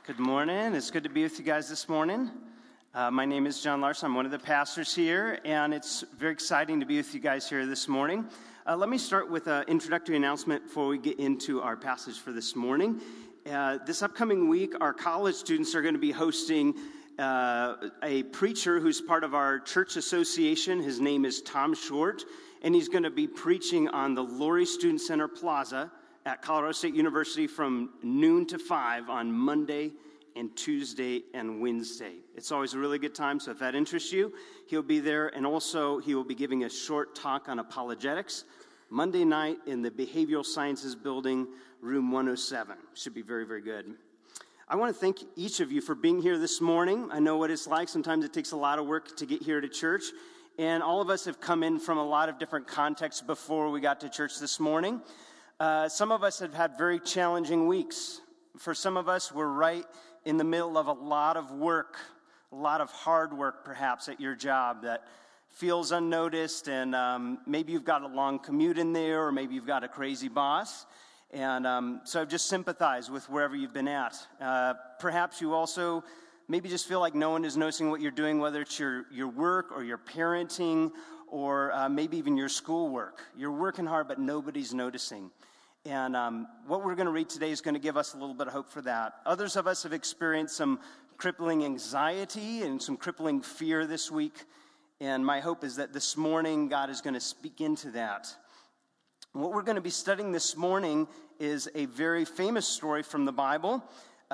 Good morning. It's good to be with you guys this morning. My name is John Larson. I'm one of the pastors here, and it's very exciting to be with you guys here this morning. Let me start with an introductory announcement before we get into our passage for this morning. This upcoming week, our college students are going to be hosting a preacher who's part of our church association. His name is Tom Short, and he's going to be preaching on the Laurie Student Center Plaza at Colorado State University from noon to 5 on Monday and Tuesday and Wednesday. It's always a really good time, so if that interests you, he'll be there. And also, he will be giving a short talk on apologetics Monday night in the Behavioral Sciences Building, room 107. Should be very, very good. I want to thank each of you for being here this morning. I know what it's like. Sometimes it takes a lot of work to get here to church. And all of us have come in from a lot of different contexts before we got to church this morning. Some of us have had very challenging weeks. For some of us, we're right in the middle of a lot of work, a lot of hard work perhaps at your job that feels unnoticed, and maybe you've got a long commute in there, or maybe you've got a crazy boss. And so I've just sympathized with wherever you've been at. Perhaps you also maybe just feel like no one is noticing what you're doing, whether it's your work or your parenting, or maybe even your schoolwork. You're working hard, but nobody's noticing. And what we're going to read today is going to give us a little bit of hope for that. Others of us have experienced some crippling anxiety and some crippling fear this week. And my hope is that this morning God is going to speak into that. What we're going to be studying this morning is a very famous story from the Bible.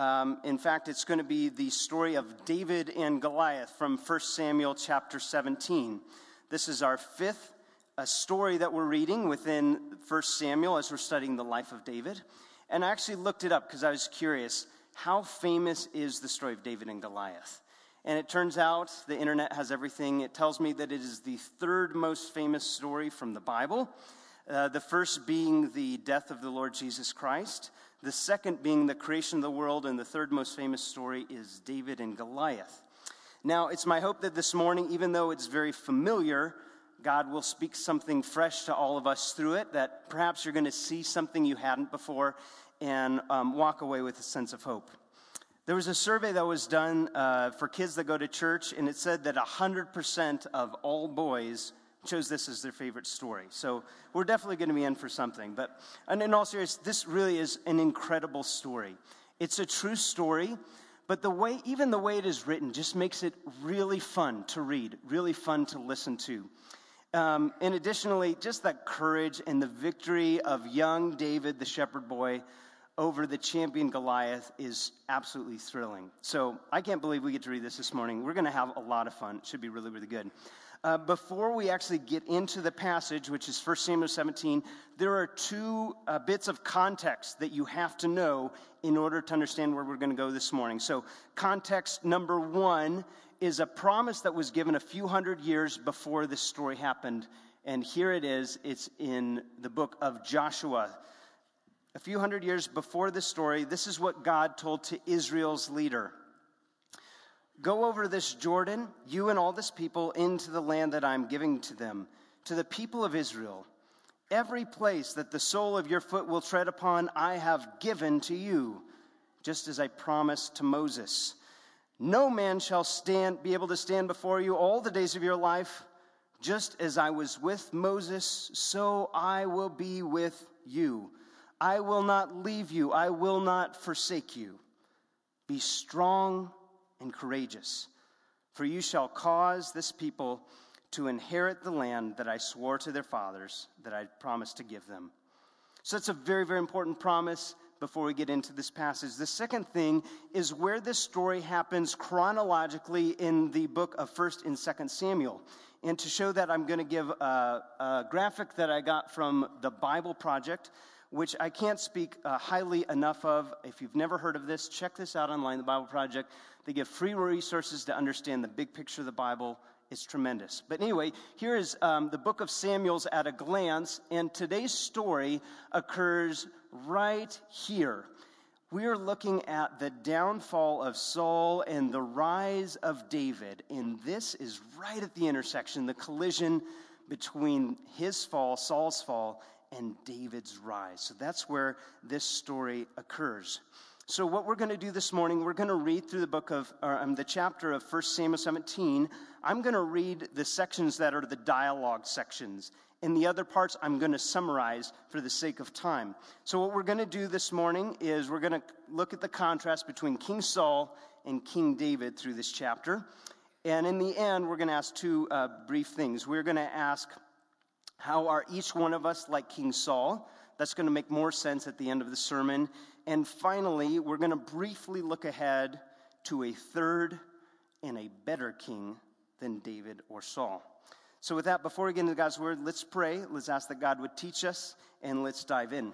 In fact, it's going to be the story of David and Goliath from 1 Samuel chapter 17. This is our fifth story that we're reading within 1 Samuel as we're studying the life of David. And I actually looked it up because I was curious, how famous is the story of David and Goliath? And it turns out the internet has everything. It tells me that it is the third most famous story from the Bible. The first being the death of the Lord Jesus Christ. The second being the creation of the world. And the third most famous story is David and Goliath. Now, it's my hope that this morning, even though it's very familiar, God will speak something fresh to all of us through it, that perhaps you're going to see something you hadn't before and walk away with a sense of hope. There was a survey that was done for kids that go to church, and it said that 100% of all boys chose this as their favorite story. So we're definitely going to be in for something. And in all seriousness, this really is an incredible story. It's a true story, but even the way it is written just makes it really fun to read, really fun to listen to. And additionally, just that courage and the victory of young David, the shepherd boy, over the champion Goliath is absolutely thrilling. So I can't believe we get to read this morning. We're going to have a lot of fun. It should be really, really good. Before we actually get into the passage, which is 1 Samuel 17, there are two bits of context that you have to know in order to understand where we're going to go this morning. So context number one is a promise that was given a few hundred years before this story happened. And here it is. It's in the book of Joshua. A few hundred years before this story, this is what God told to Israel's leader. Go over this Jordan, you and all this people, into the land that I'm giving to them, to the people of Israel. Every place that the sole of your foot will tread upon, I have given to you, just as I promised to Moses. No man shall be able to stand before you all the days of your life. Just as I was with Moses, so I will be with you. I will not leave you. I will not forsake you. Be strong and courageous, for you shall cause this people to inherit the land that I swore to their fathers, that I promised to give them. So it's a very, very important promise before we get into this passage. The second thing is where this story happens chronologically in the book of 1st and 2nd Samuel. And to show that, I'm going to give a graphic that I got from the Bible Project, which I can't speak highly enough of. If you've never heard of this, check this out online, the Bible Project. They give free resources to understand the big picture of the Bible. It's tremendous. But anyway, here is the book of Samuel's at a glance, and today's story occurs right here. We are looking at the downfall of Saul and the rise of David, and this is right at the intersection, the collision between his fall, Saul's fall, and David's rise. So that's where this story occurs. So what we're going to do this morning, we're going to read through the chapter of 1 Samuel 17. I'm going to read the sections that are the dialogue sections. And the other parts I'm going to summarize for the sake of time. So what we're going to do this morning is we're going to look at the contrast between King Saul and King David through this chapter. And in the end, we're going to ask two brief things. We're going to ask, how are each one of us like King Saul? That's going to make more sense at the end of the sermon. And finally, we're going to briefly look ahead to a third and a better king than David or Saul. So with that, before we get into God's word, let's pray. Let's ask that God would teach us, and let's dive in.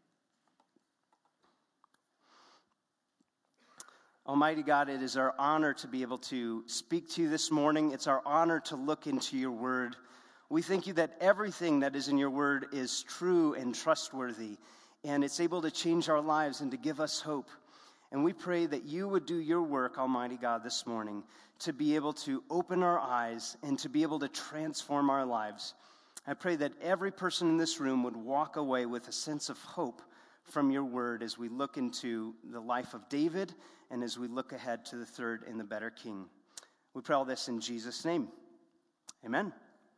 Almighty God, it is our honor to be able to speak to you this morning. It's our honor to look into your word. We thank you that everything that is in your word is true and trustworthy, and it's able to change our lives and to give us hope. And we pray that you would do your work, Almighty God, this morning, to be able to open our eyes and to be able to transform our lives. I pray that every person in this room would walk away with a sense of hope from your word as we look into the life of David and as we look ahead to the third and the better king. We pray all this in Jesus' name. Amen.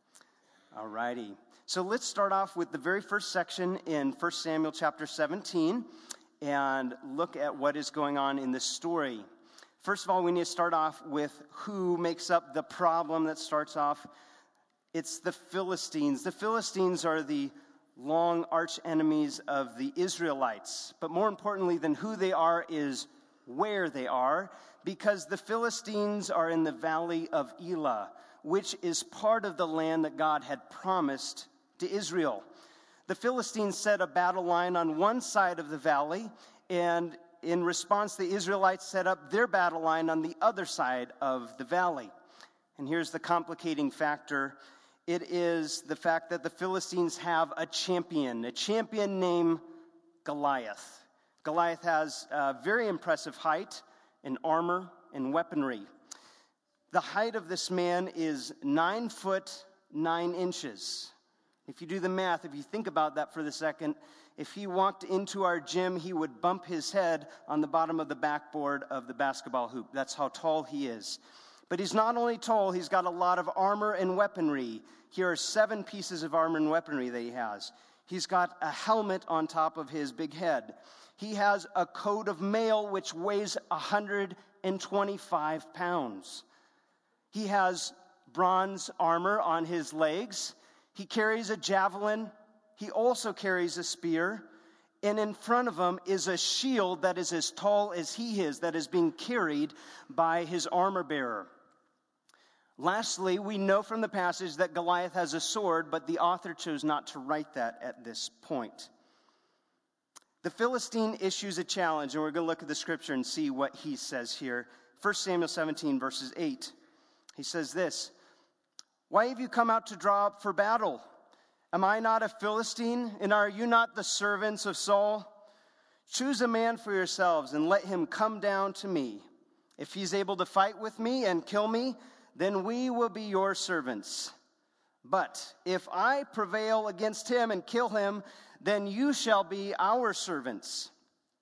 All righty. So let's start off with the very first section in 1 Samuel chapter 17 and look at what is going on in this story. First of all, we need to start off with who makes up the problem that starts off. It's the Philistines. The Philistines are the long arch enemies of the Israelites. But more importantly than who they are is where they are, because the Philistines are in the valley of Elah, which is part of the land that God had promised to Israel. The Philistines set a battle line on one side of the valley, and in response, the Israelites set up their battle line on the other side of the valley. And here's the complicating factor. It is the fact that the Philistines have a champion named Goliath. Goliath has a very impressive height and armor and weaponry. The height of this man is 9 foot 9 inches. If you do the math, if you think about that for the second, if he walked into our gym, he would bump his head on the bottom of the backboard of the basketball hoop. That's how tall he is. But he's not only tall, he's got a lot of armor and weaponry. Here are 7 pieces of armor and weaponry that he has. He's got a helmet on top of his big head. He has a coat of mail which weighs 125 pounds. He has bronze armor on his legs. He carries a javelin. He also carries a spear. And in front of him is a shield that is as tall as he is, that is being carried by his armor bearer. Lastly, we know from the passage that Goliath has a sword, but the author chose not to write that at this point. The Philistine issues a challenge, and we're going to look at the scripture and see what he says here. 1 Samuel 17, verses 8. He says this, "Why have you come out to draw up for battle? Am I not a Philistine, and are you not the servants of Saul? Choose a man for yourselves and let him come down to me. If he's able to fight with me and kill me, then we will be your servants. But if I prevail against him and kill him, then you shall be our servants,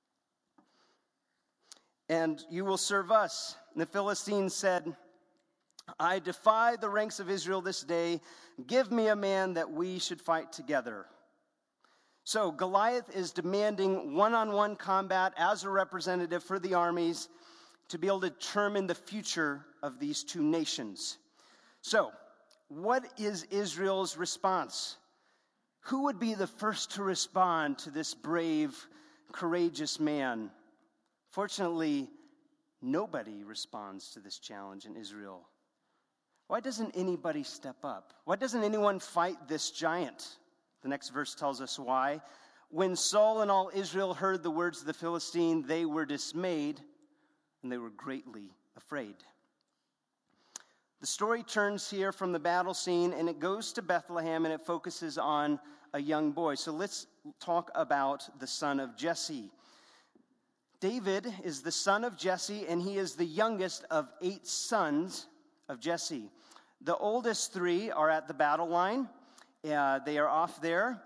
and you will serve us." And the Philistines said, "I defy the ranks of Israel this day. Give me a man that we should fight together." So Goliath is demanding one-on-one combat as a representative for the armies to be able to determine the future of these two nations. So, what is Israel's response? Who would be the first to respond to this brave, courageous man? Fortunately, nobody responds to this challenge in Israel. Why doesn't anybody step up? Why doesn't anyone fight this giant? The next verse tells us why. When Saul and all Israel heard the words of the Philistine, they were dismayed and they were greatly afraid. The story turns here from the battle scene and it goes to Bethlehem and it focuses on a young boy. So let's talk about the son of Jesse. David is the son of Jesse and he is the youngest of 8 sons of Jesse. The oldest 3 are at the battle line. They are off there.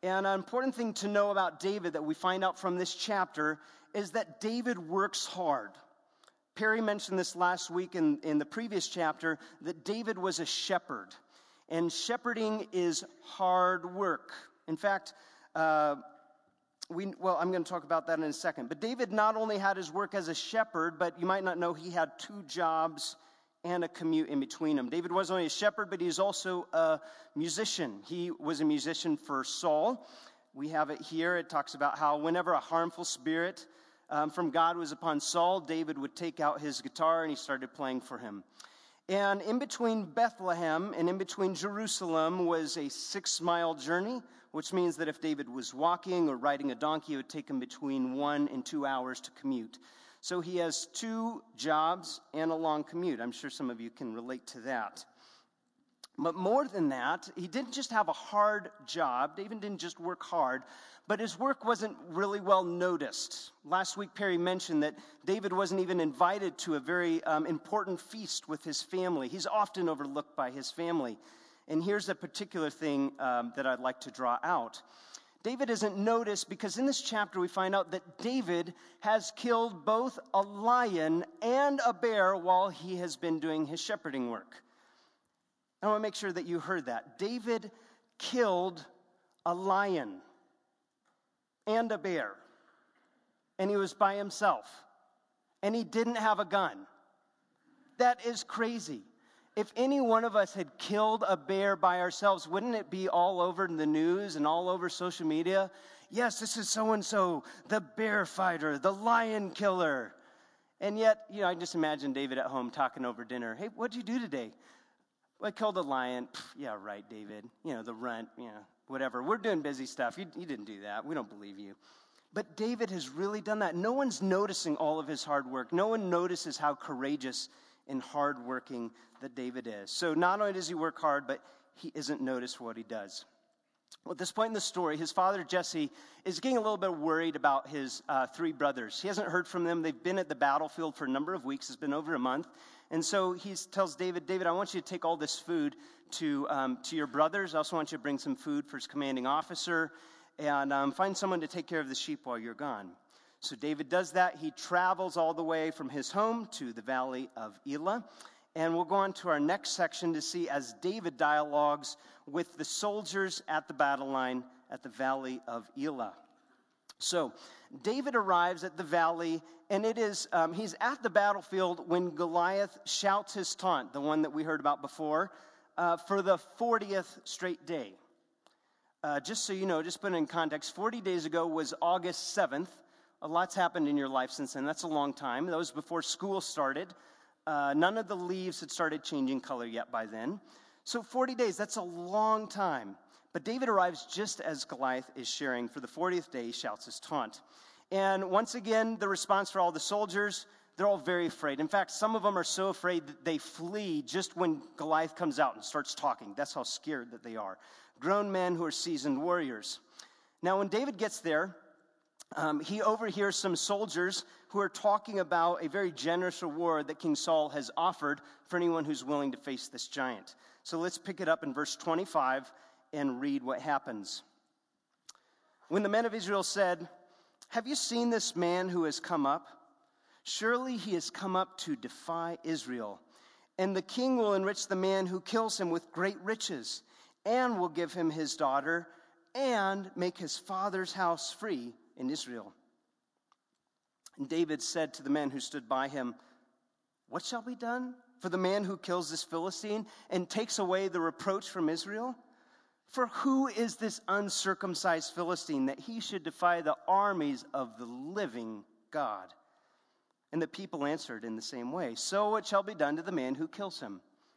And an important thing to know about David that we find out from this chapter is that David works hard. Perry mentioned this last week in the previous chapter, that David was a shepherd. And shepherding is hard work. In fact, I'm going to talk about that in a second. But David not only had his work as a shepherd, but you might not know he had 2 jobs and a commute in between them. David was only a shepherd, but he's also a musician. He was a musician for Saul. We have it here. It talks about how whenever a harmful spirit from God was upon Saul, David would take out his guitar and he started playing for him. And in between Bethlehem and in between Jerusalem was a 6-mile journey, which means that if David was walking or riding a donkey, it would take him between 1 and 2 hours to commute. So he has 2 jobs and a long commute. I'm sure some of you can relate to that. But more than that, he didn't just have a hard job. David didn't just work hard, but his work wasn't really well noticed. Last week, Perry mentioned that David wasn't even invited to a very important feast with his family. He's often overlooked by his family. And here's a particular thing that I'd like to draw out. David isn't noticed because in this chapter we find out that David has killed both a lion and a bear while he has been doing his shepherding work. I want to make sure that you heard that. David killed a lion and a bear, and he was by himself, and he didn't have a gun. That is crazy. If any one of us had killed a bear by ourselves, wouldn't it be all over the news and all over social media? Yes, this is so-and-so, the bear fighter, the lion killer. And yet, I just imagine David at home talking over dinner. Hey, what'd you do today? Well, I killed a lion. Yeah, right, David. The runt, whatever. We're doing busy stuff. You didn't do that. We don't believe you. But David has really done that. No one's noticing all of his hard work. No one notices how courageous and hardworking that David is. So not only does he work hard, but he isn't noticed for what he does. Well, at this point in the story, his father, Jesse, is getting a little bit worried about his 3 brothers. He hasn't heard from them. They've been at the battlefield for a number of weeks. It's been over a month. And so he tells David, I want you to take all this food to your brothers. I also want you to bring some food for his commanding officer and find someone to take care of the sheep while you're gone. So David does that. He travels all the way from his home to the valley of Elah. And we'll go on to our next section to see as David dialogues with the soldiers at the battle line at the valley of Elah. So David arrives at the valley, and it is he's at the battlefield when Goliath shouts his taunt, the one that we heard about before, for the 40th straight day. Just so you know, just put it in context, 40 days ago was August 7th. A lot's happened in your life since then. That's a long time. That was before school started. None of the leaves had started changing color yet by then. So 40 days, that's a long time. But David arrives just as Goliath is sharing. For the 40th day, he shouts his taunt. And once again, the response for all the soldiers, they're all very afraid. In fact, some of them are so afraid that they flee just when Goliath comes out and starts talking. That's how scared that they are. Grown men who are seasoned warriors. Now, when David gets there, he overhears some soldiers who are talking about a very generous reward that King Saul has offered for anyone who's willing to face this giant. So let's pick it up in verse 25 and read what happens. When the men of Israel said, "Have you seen this man who has come up? Surely he has come up to defy Israel. And the king will enrich the man who kills him with great riches, and will give him his daughter, and make his father's house free in Israel." And David said to the men who stood by him, "What shall be done for the man who kills this Philistine and takes away the reproach from Israel? For who is this uncircumcised Philistine that he should defy the armies of the living God?" And the people answered in the same way, "So it shall be done to the man who kills him."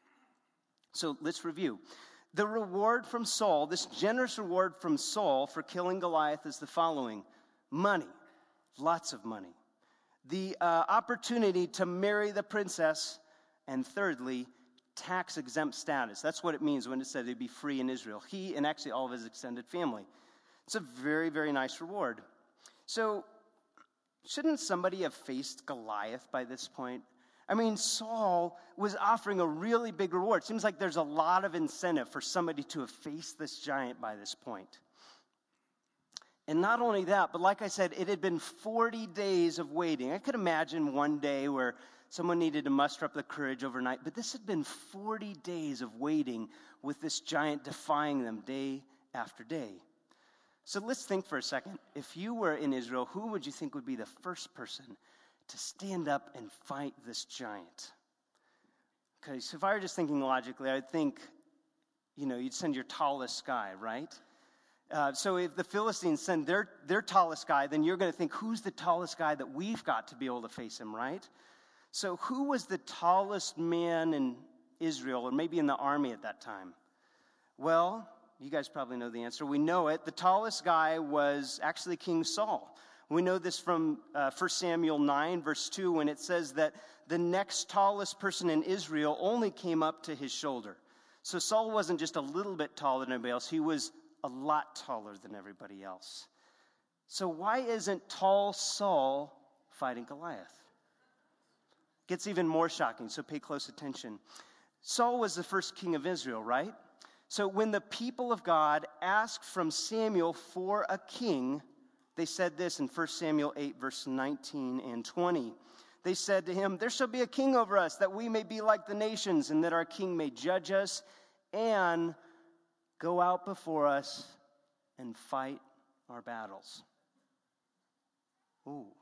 So let's review. The reward from Saul, this generous reward from Saul for killing Goliath, is the following: money, lots of money. The opportunity to marry the princess, and thirdly, tax-exempt status. That's what it means when it said they'd be free in Israel. He and actually all of his extended family. It's a very, very nice reward. So, shouldn't somebody have faced Goliath by this point? I mean, Saul was offering a really big reward. It seems like there's a lot of incentive for somebody to have faced this giant by this point. And not only that, but like I said, it had been 40 days of waiting. I could imagine one day where someone needed to muster up the courage overnight, but this had been 40 days of waiting with this giant defying them day after day. So let's think for a second. If you were in Israel, who would you think would be the first person to stand up and fight this giant? Okay, so if I were just thinking logically, I would think, you'd send your tallest guy, right? So if the Philistines send their tallest guy, then you're going to think, who's the tallest guy that we've got to be able to face him, right? So who was the tallest man in Israel, or maybe in the army at that time? Well, you guys probably know the answer. We know it. The tallest guy was actually King Saul. We know this from 1 Samuel 9, verse 2, when it says that the next tallest person in Israel only came up to his shoulder. So Saul wasn't just a little bit taller than everybody else. He was a lot taller than everybody else. So why isn't tall Saul fighting Goliath? Gets even more shocking, so pay close attention. Saul was the first king of Israel, right? So when the people of God asked from Samuel for a king, they said this in 1 Samuel 8, verse 19 and 20. They said to him, "There shall be a king over us, that we may be like the nations, and that our king may judge us and go out before us and fight our battles." Ooh.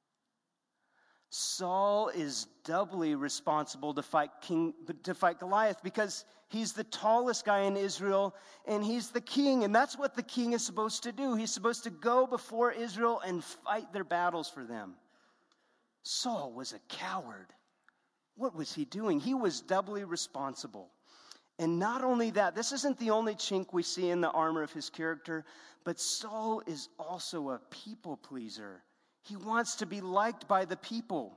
Saul is doubly responsible to fight Goliath because he's the tallest guy in Israel and he's the king, and that's what the king is supposed to do. He's supposed to go before Israel and fight their battles for them. Saul was a coward. What was he doing? He was doubly responsible. And not only that, this isn't the only chink we see in the armor of his character, but Saul is also a people pleaser. He wants to be liked by the people.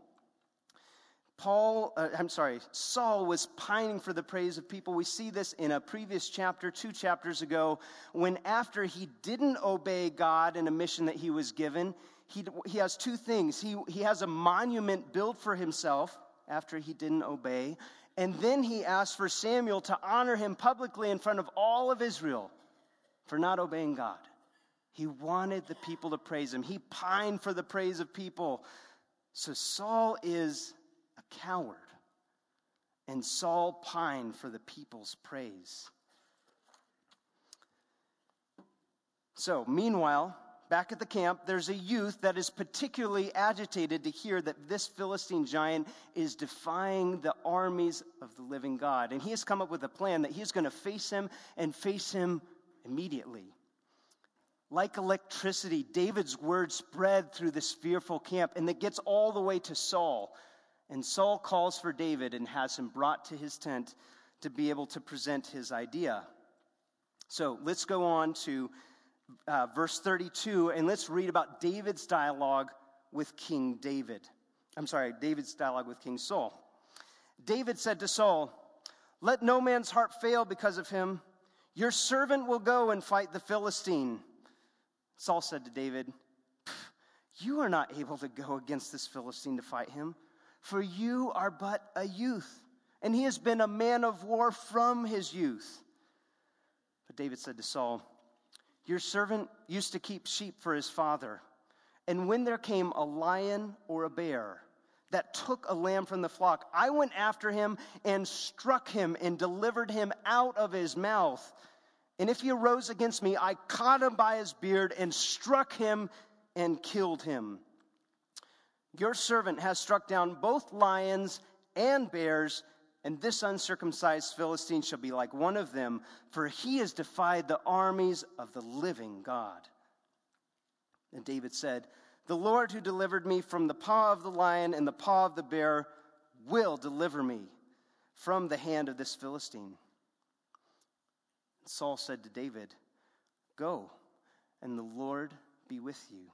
Saul was pining for the praise of people. We see this in a previous chapter, 2 chapters ago, when after he didn't obey God in a mission that he was given, he has two things. He has a monument built for himself after he didn't obey, and then he asked for Samuel to honor him publicly in front of all of Israel for not obeying God. He wanted the people to praise him. He pined for the praise of people. So Saul is a coward, and Saul pined for the people's praise. So, meanwhile, back at the camp, there's a youth that is particularly agitated to hear that this Philistine giant is defying the armies of the living God. And he has come up with a plan that he's going to face him and face him immediately. Like electricity, David's word spread through this fearful camp, and it gets all the way to Saul. And Saul calls for David and has him brought to his tent to be able to present his idea. So let's go on to verse 32, and let's read about David's dialogue with David's dialogue with King Saul. David said to Saul, "Let no man's heart fail because of him. Your servant will go and fight the Philistine." Saul said to David, "You are not able to go against this Philistine to fight him, for you are but a youth, and he has been a man of war from his youth." But David said to Saul, "Your servant used to keep sheep for his father, and when there came a lion or a bear that took a lamb from the flock, I went after him and struck him and delivered him out of his mouth. And if he arose against me, I caught him by his beard and struck him and killed him. Your servant has struck down both lions and bears, and this uncircumcised Philistine shall be like one of them, for he has defied the armies of the living God." And David said, "The Lord who delivered me from the paw of the lion and the paw of the bear will deliver me from the hand of this Philistine." Saul said to David, "Go, and the Lord be with you."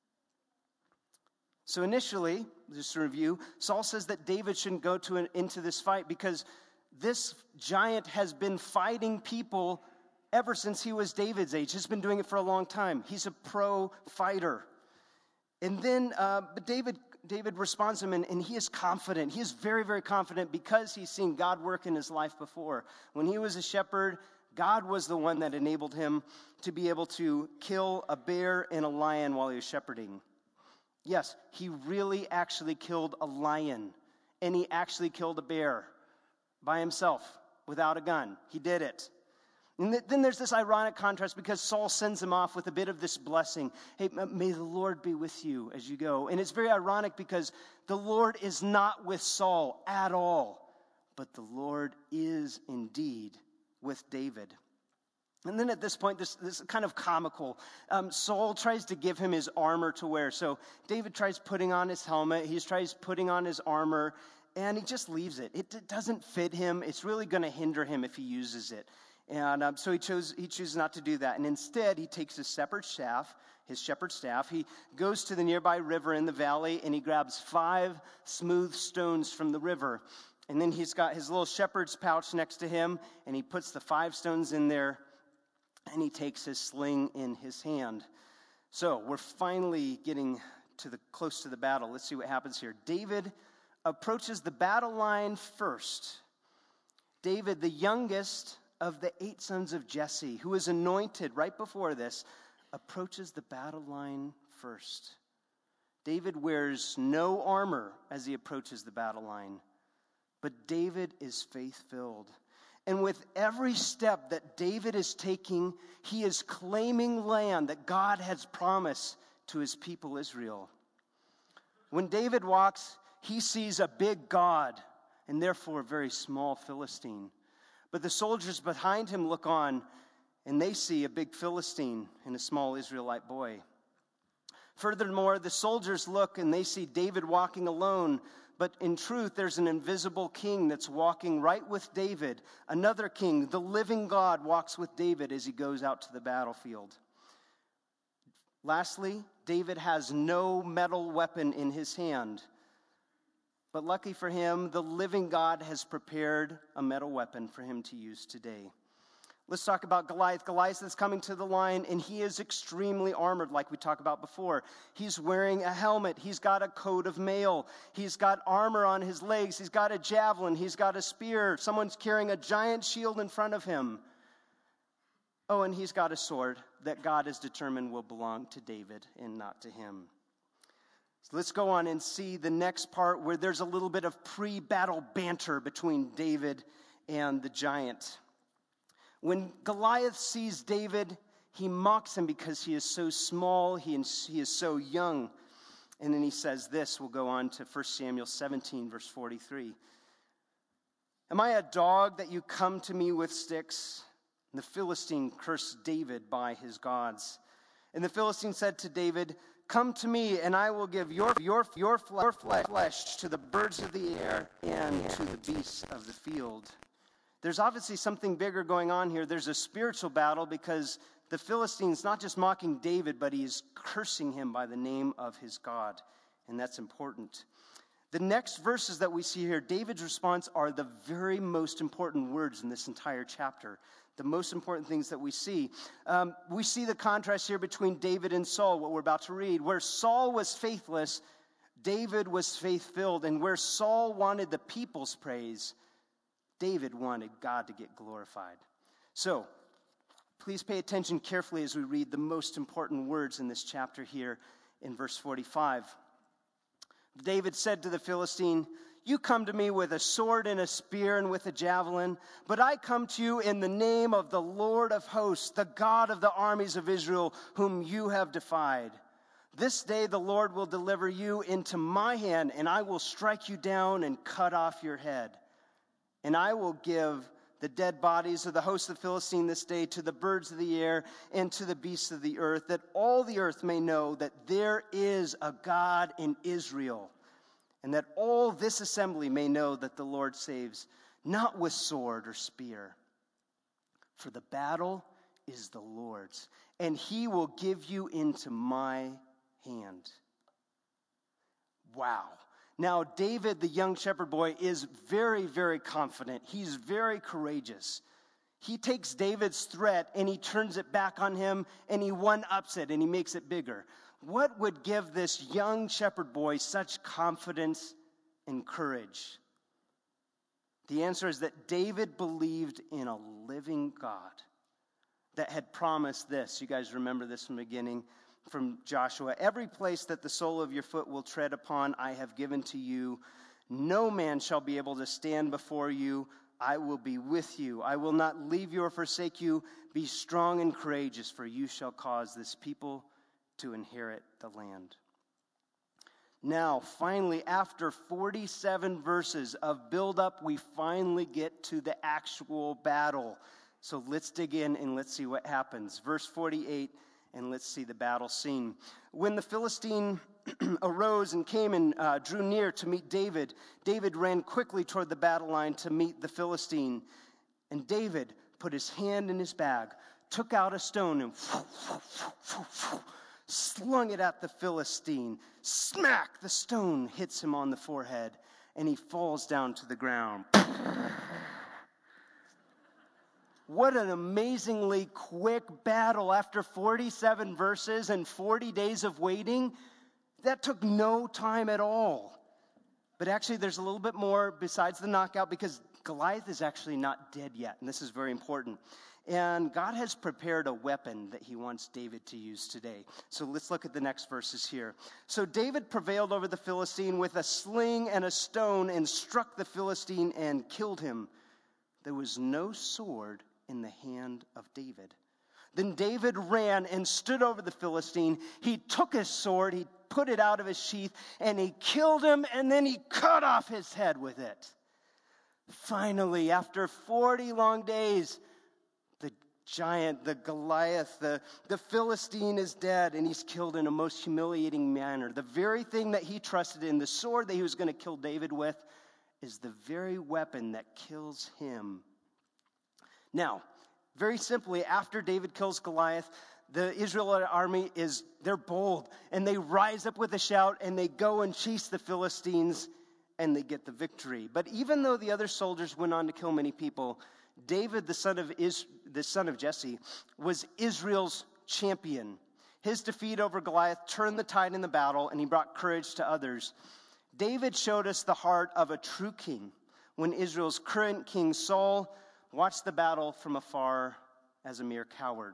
So initially, just to review, Saul says that David shouldn't go into this fight because this giant has been fighting people ever since he was David's age. He's been doing it for a long time. He's a pro fighter. And then, but David responds to him, and he is confident. He is very, very confident because he's seen God work in his life before. When he was a shepherd, God was the one that enabled him to be able to kill a bear and a lion while he was shepherding. Yes, he really actually killed a lion, and he actually killed a bear by himself without a gun. He did it. And then there's this ironic contrast because Saul sends him off with a bit of this blessing. Hey, may the Lord be with you as you go. And it's very ironic because the Lord is not with Saul at all, but the Lord is indeed with David. And then at this point, this is kind of comical. Saul tries to give him his armor to wear. So David tries putting on his helmet. He tries putting on his armor, and he just leaves it. It doesn't fit him. It's really going to hinder him if he uses it. And so he chooses not to do that. And instead, he takes his shepherd's staff. He goes to the nearby river in the valley, and he grabs 5 smooth stones from the river. And then he's got his little shepherd's pouch next to him, and he puts the 5 stones in there, and he takes his sling in his hand. So we're finally getting close to the battle. Let's see what happens here. David approaches the battle line first. David, the youngest of the 8 sons of Jesse, who was anointed right before this, approaches the battle line first. David wears no armor as he approaches the battle line, but David is faith-filled. And with every step that David is taking, he is claiming land that God has promised to his people Israel. When David walks, he sees a big God and therefore a very small Philistine. But the soldiers behind him look on, and they see a big Philistine and a small Israelite boy. Furthermore, the soldiers look, and they see David walking alone, but in truth, there's an invisible king that's walking right with David. Another king, the living God, walks with David as he goes out to the battlefield. Lastly, David has no metal weapon in his hand. But lucky for him, the living God has prepared a metal weapon for him to use today. Let's talk about Goliath. Goliath is coming to the line, and he is extremely armored, like we talked about before. He's wearing a helmet. He's got a coat of mail. He's got armor on his legs. He's got a javelin. He's got a spear. Someone's carrying a giant shield in front of him. Oh, and he's got a sword that God has determined will belong to David and not to him. So let's go on and see the next part where there's a little bit of pre-battle banter between David and the giant. When Goliath sees David, he mocks him because he is so small, he is so young. And then he says this. We'll go on to 1 Samuel 17, verse 43. Am I a dog that you come to me with sticks? And the Philistine cursed David by his gods. And the Philistine said to David, come to me, and I will give your flesh to the birds of the air and to the beasts of the field. There's obviously something bigger going on here. There's a spiritual battle because the Philistine's not just mocking David, but he's cursing him by the name of his God. And that's important. The next verses that we see here, David's response are the very most important words in this entire chapter. The most important things that we see. We see the contrast here between David and Saul, what we're about to read. Where Saul was faithless, David was faith-filled. And where Saul wanted the people's praise, David wanted God to get glorified. So, please pay attention carefully as we read the most important words in this chapter here in verse 45. David said to the Philistine, you come to me with a sword and a spear and with a javelin, but I come to you in the name of the Lord of hosts, the God of the armies of Israel, whom you have defied. This day the Lord will deliver you into my hand, and I will strike you down and cut off your head. And I will give the dead bodies of the host of the Philistine this day to the birds of the air and to the beasts of the earth, that all the earth may know that there is a God in Israel, and that all this assembly may know that the Lord saves, not with sword or spear. For the battle is the Lord's, and he will give you into my hand. Wow. Now, David, the young shepherd boy, is very, very confident. He's very courageous. He takes David's threat and he turns it back on him and he one-ups it and he makes it bigger. What would give this young shepherd boy such confidence and courage? The answer is that David believed in a living God that had promised this. You guys remember this from the beginning, from Joshua. Every place that the sole of your foot will tread upon, I have given to you. No man shall be able to stand before you. I will be with you. I will not leave you or forsake you. Be strong and courageous, for you shall cause this people to inherit the land. Now, finally, after 47 verses of build-up, we finally get to the actual battle. So let's dig in and let's see what happens. Verse 48, and let's see the battle scene. When the Philistine arose and came and drew near to meet David, David ran quickly toward the battle line to meet the Philistine. And David put his hand in his bag, took out a stone, and slung it at the Philistine. Smack! The stone hits him on the forehead, and he falls down to the ground. What an amazingly quick battle after 47 verses and 40 days of waiting. That took no time at all. But actually, there's a little bit more besides the knockout, because Goliath is actually not dead yet, and this is very important. And God has prepared a weapon that he wants David to use today. So let's look at the next verses here. So David prevailed over the Philistine with a sling and a stone and struck the Philistine and killed him. There was no sword in the hand of David. Then David ran and stood over the Philistine. He took his sword, he put it out of his sheath, and he killed him, and then he cut off his head with it. Finally, after 40 long days, the giant, the Goliath, the Philistine is dead, and he's killed in a most humiliating manner. The very thing that he trusted in, the sword that he was going to kill David with, is the very weapon that kills him. Now, very simply, after David kills Goliath, the Israelite army they're bold, and they rise up with a shout, and they go and chase the Philistines, and they get the victory. But even though the other soldiers went on to kill many people, David, the son of Jesse, was Israel's champion. His defeat over Goliath turned the tide in the battle, and he brought courage to others. David showed us the heart of a true king when Israel's current king, Saul, watched the battle from afar as a mere coward.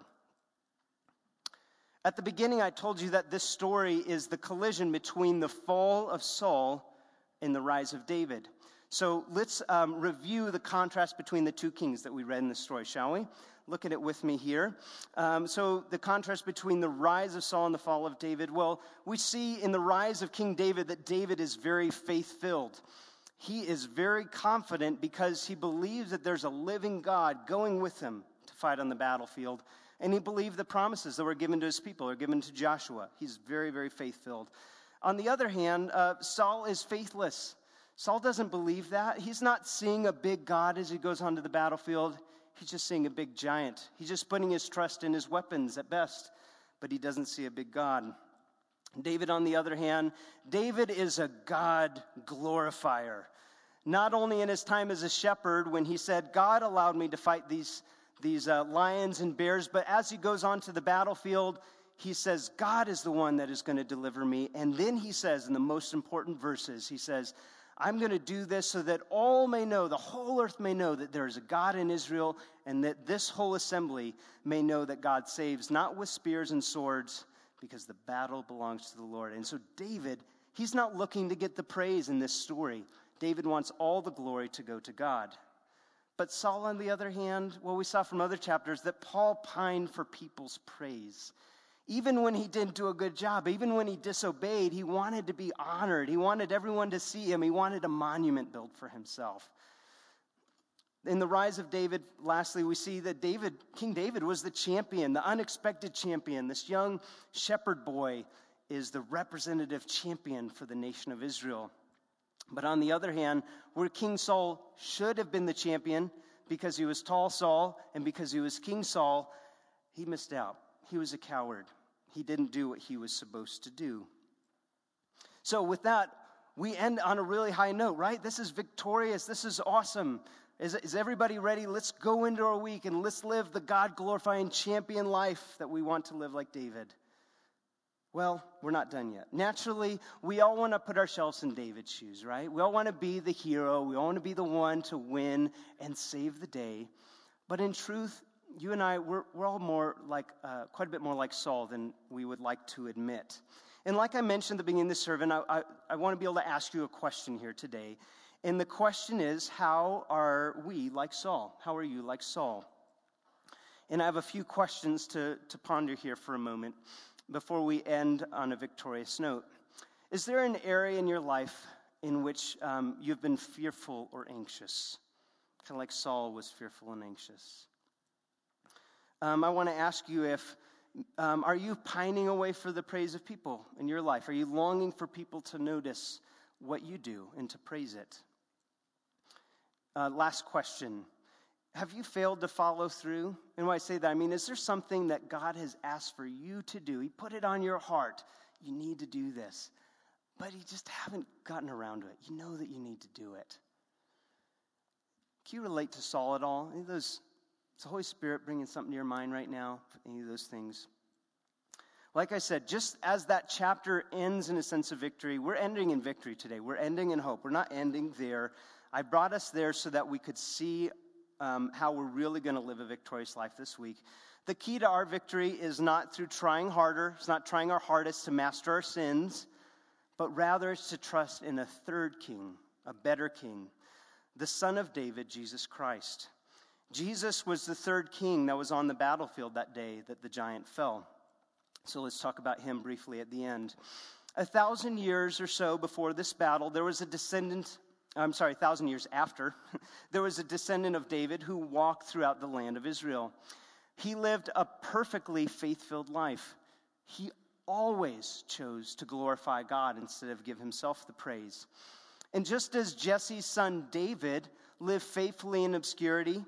At the beginning, I told you that this story is the collision between the fall of Saul and the rise of David. So let's review the contrast between the two kings that we read in the story, shall we? Look at it with me here. So the contrast between the rise of Saul and the fall of David. Well, we see in the rise of King David that David is very faith-filled. He is very confident because he believes that there's a living God going with him to fight on the battlefield. And he believed the promises that were given to his people, or given to Joshua. He's very, very faith-filled. On the other hand, Saul is faithless. Saul doesn't believe that. He's not seeing a big God as he goes onto the battlefield. He's just seeing a big giant. He's just putting his trust in his weapons at best, but he doesn't see a big God. David, on the other hand, David is a God glorifier. Not only in his time as a shepherd, when he said, God allowed me to fight these lions and bears, but as he goes on to the battlefield, he says, God is the one that is going to deliver me. And then he says, in the most important verses, he says, I'm going to do this so that all may know, the whole earth may know that there is a God in Israel, and that this whole assembly may know that God saves, not with spears and swords, because the battle belongs to the Lord. And so David, he's not looking to get the praise in this story. David wants all the glory to go to God. But Saul, on the other hand, well, we saw from other chapters that Paul pined for people's praise. Even when he didn't do a good job, even when he disobeyed, he wanted to be honored. He wanted everyone to see him. He wanted a monument built for himself. In the rise of David, lastly, we see that King David was the champion, the unexpected champion. This young shepherd boy is the representative champion for the nation of Israel. But on the other hand, where King Saul should have been the champion because he was tall Saul and because he was King Saul, he missed out. He was a coward. He didn't do what he was supposed to do. So with that, we end on a really high note, right? This is victorious. This is awesome. Is everybody ready? Let's go into our week and let's live the God-glorifying champion life that we want to live like David. Well, we're not done yet. Naturally, we all want to put ourselves in David's shoes, right? We all want to be the hero. We all want to be the one to win and save the day. But in truth, you and I, we're all more like, quite a bit more like Saul than we would like to admit. And like I mentioned at the beginning of the sermon, I want to be able to ask you a question here today. And the question is, how are we like Saul? How are you like Saul? And I have a few questions to ponder here for a moment before we end on a victorious note. Is there an area in your life in which you've been fearful or anxious? Kind of like Saul was fearful and anxious. I want to ask you if, are you pining away for the praise of people in your life? Are you longing for people to notice what you do and to praise it? Last question. Have you failed to follow through? And when I say that, I mean, is there something that God has asked for you to do? He put it on your heart. You need to do this. But you just haven't gotten around to it. You know that you need to do it. Can you relate to Saul at all? Any of those, is the Holy Spirit bringing something to your mind right now? Any of those things? Like I said, just as that chapter ends in a sense of victory, we're ending in victory today. We're ending in hope. We're not ending there. I brought us there so that we could see how we're really going to live a victorious life this week. The key to our victory is not through trying harder. It's not trying our hardest to master our sins, but rather it's to trust in a third king, a better king, the Son of David, Jesus Christ. Jesus was the third king that was on the battlefield that day that the giant fell. So let's talk about him briefly at the end. 1,000 years or so before this battle, there was a descendant 1,000 years after, there was a descendant of David who walked throughout the land of Israel. He lived a perfectly faith-filled life. He always chose to glorify God instead of give himself the praise. And just as Jesse's son David lived faithfully in obscurity,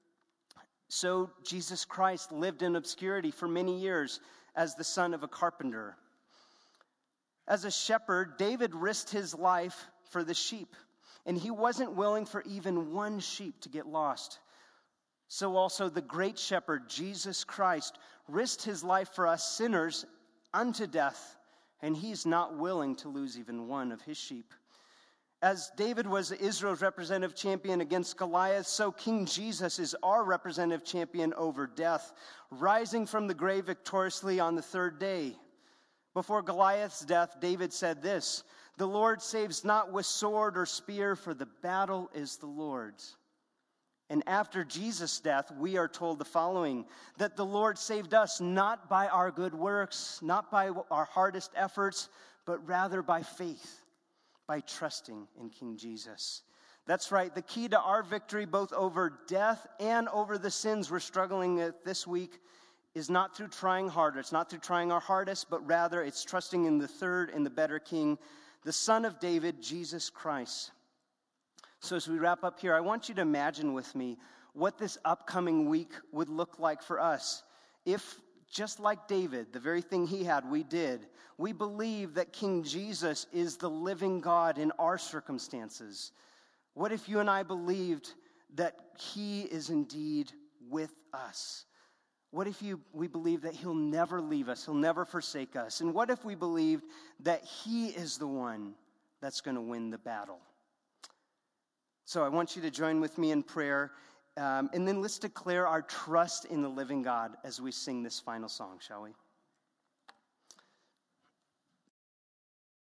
so Jesus Christ lived in obscurity for many years as the son of a carpenter. As a shepherd, David risked his life for the sheep. And he wasn't willing for even one sheep to get lost. So also the great shepherd, Jesus Christ, risked his life for us sinners unto death. And he's not willing to lose even one of his sheep. As David was Israel's representative champion against Goliath, so King Jesus is our representative champion over death, rising from the grave victoriously on the third day. Before Goliath's death, David said this, "The Lord saves not with sword or spear, for the battle is the Lord's." And after Jesus' death, we are told the following, that the Lord saved us not by our good works, not by our hardest efforts, but rather by faith, by trusting in King Jesus. That's right, the key to our victory, both over death and over the sins we're struggling with this week, is not through trying harder. It's not through trying our hardest, but rather it's trusting in the third and the better King, the Son of David, Jesus Christ. So as we wrap up here, I want you to imagine with me what this upcoming week would look like for us. If, just like David, the very thing he had, we did. We believe that King Jesus is the living God in our circumstances. What if you and I believed that he is indeed with us? What if we believe that he'll never leave us, he'll never forsake us? And what if we believed that he is the one that's going to win the battle? So I want you to join with me in prayer, and then let's declare our trust in the living God as we sing this final song, shall we?